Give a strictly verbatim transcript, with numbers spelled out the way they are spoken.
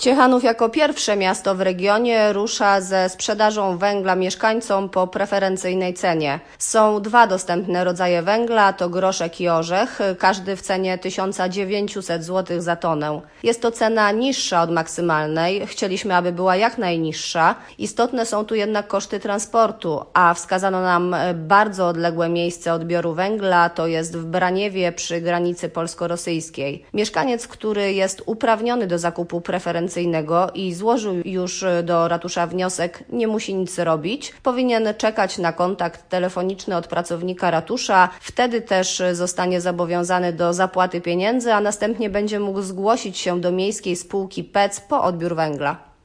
Ciechanów jako pierwsze miasto w regionie rusza ze sprzedażą węgla mieszkańcom po preferencyjnej cenie. Są dwa dostępne rodzaje węgla, to groszek i orzech, każdy w cenie tysiąc dziewięćset złotych za tonę. Jest to cena niższa od maksymalnej, chcieliśmy, aby była jak najniższa. Istotne są tu jednak koszty transportu, a wskazano nam bardzo odległe miejsce odbioru węgla, to jest w Braniewie przy granicy polsko-rosyjskiej. Mieszkaniec, który jest uprawniony do zakupu preferencyjnego i złożył już do ratusza wniosek, nie musi nic robić. Powinien czekać na kontakt telefoniczny od pracownika ratusza. Wtedy też zostanie zobowiązany do zapłaty pieniędzy, a następnie będzie mógł zgłosić się do miejskiej spółki P E C po odbiór węgla.